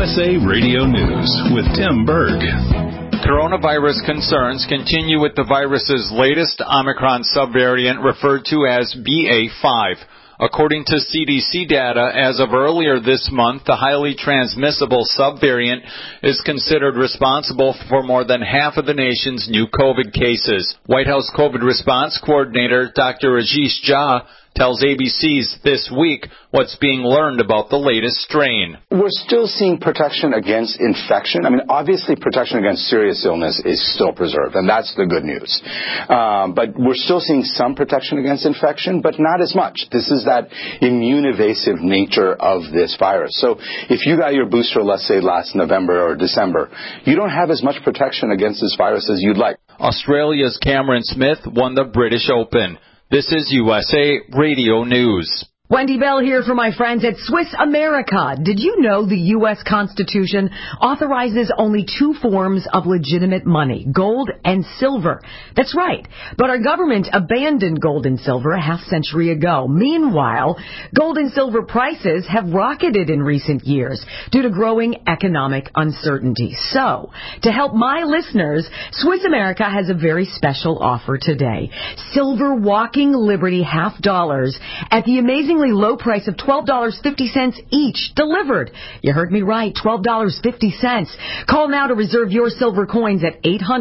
USA Radio News with Tim Berg. Coronavirus concerns continue with the virus's latest Omicron subvariant referred to as BA.5. According to CDC data, as of earlier this month, the highly transmissible subvariant is considered responsible for more than half of the nation's new COVID cases. White House COVID response coordinator Dr. Rajesh Jha tells ABC's This Week what's being learned about the latest strain. We're still seeing protection against infection. I mean, obviously protection against serious illness is still preserved, and that's the good news. But we're still seeing some protection against infection, but not as much. This is that immune evasive nature of this virus. So if you got your booster, let's say last November or December, you don't have as much protection against this virus as you'd like. Australia's Cameron Smith won the British Open. This is USA Radio News. Wendy Bell here for my friends at Swiss America. Did you know the U.S. Constitution authorizes only two forms of legitimate money, gold and silver? That's right. But our government abandoned gold and silver a half-century ago. Meanwhile, gold and silver prices have rocketed in recent years due to growing economic uncertainty. So, to help my listeners, Swiss America has a very special offer today. Silver Walking Liberty $half at the amazing low price of $12.50 each, delivered. You heard me right, $12.50. Call now to reserve your silver coins at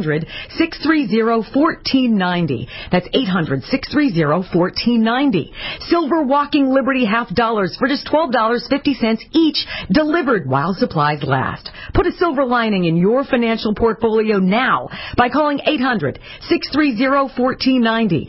800-630-1490. That's 800-630-1490. Silver Walking Liberty $half for just $12.50 each, delivered while supplies last. Put a silver lining in your financial portfolio now by calling 800-630-1490.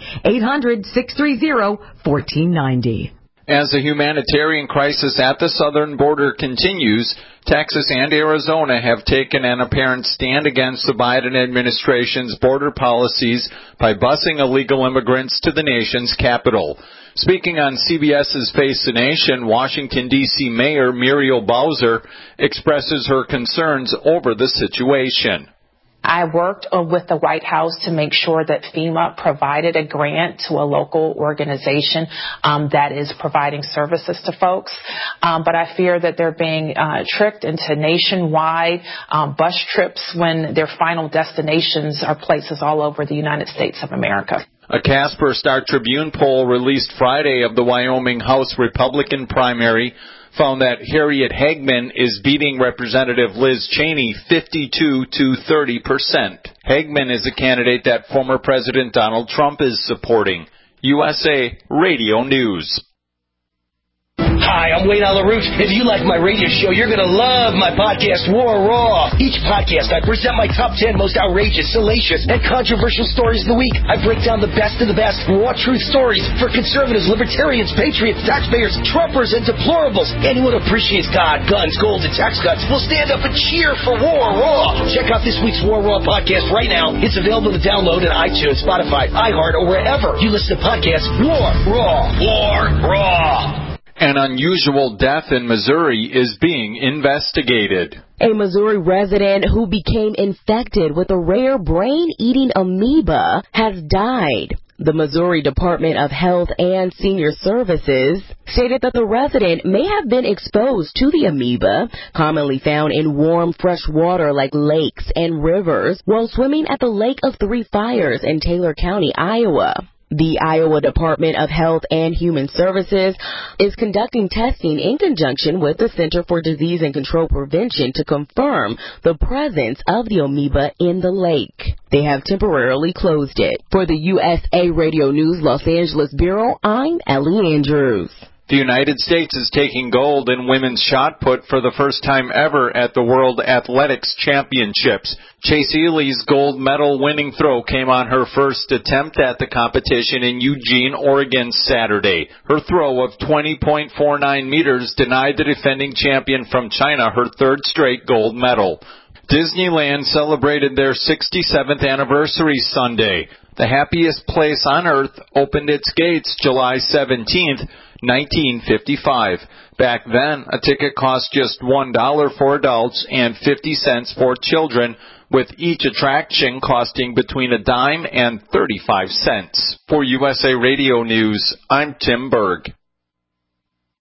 800-630-1490. As the humanitarian crisis at the southern border continues, Texas and Arizona have taken an apparent stand against the Biden administration's border policies by busing illegal immigrants to the nation's capital. Speaking on CBS's Face the Nation, Washington, D.C. Mayor Muriel Bowser expresses her concerns over the situation. I worked with the White House to make sure that FEMA provided a grant to a local organization that is providing services to folks. But I fear that they're being tricked into nationwide bus trips when their final destinations are places all over the United States of America. A Casper Star-Tribune poll released Friday of the Wyoming House Republican primary found that Harriet Hagman is beating Representative Liz Cheney 52 to 30%. Hagman is a candidate that former President Donald Trump is supporting. USA Radio News. Hi, I'm Wayne Alaroot. If you like my radio show, you're going to love my podcast, War Raw. Each podcast, I present my top 10 most outrageous, salacious, and controversial stories of the week. I break down the best of the best raw truth stories for conservatives, libertarians, patriots, taxpayers, Trumpers, and deplorables. Anyone who appreciates God, guns, gold, and tax cuts will stand up and cheer for War Raw. Check out this week's War Raw podcast right now. It's available to download on iTunes, Spotify, iHeart, or wherever you listen to podcasts. War Raw. War Raw. An unusual death in Missouri is being investigated. A Missouri resident who became infected with a rare brain-eating amoeba has died. The Missouri Department of Health and Senior Services stated that the resident may have been exposed to the amoeba, commonly found in warm, fresh water like lakes and rivers, while swimming at the Lake of Three Fires in Taylor County, Iowa. The Iowa Department of Health and Human Services is conducting testing in conjunction with the Center for Disease and Control Prevention to confirm the presence of the amoeba in the lake. They have temporarily closed it. For the USA Radio News Los Angeles Bureau, I'm Ellie Andrews. The United States is taking gold in women's shot put for the first time ever at the World Athletics Championships. Chase Ely's gold medal winning throw came on her first attempt at the competition in Eugene, Oregon Saturday. Her throw of 20.49 meters denied the defending champion from China her third straight gold medal. Disneyland celebrated their 67th anniversary Sunday. The happiest place on earth opened its gates July 17th, 1955. Back then, a ticket cost just $1 for adults and 50 cents for children, with each attraction costing between a dime and 35 cents. For USA Radio News, I'm Tim Berg.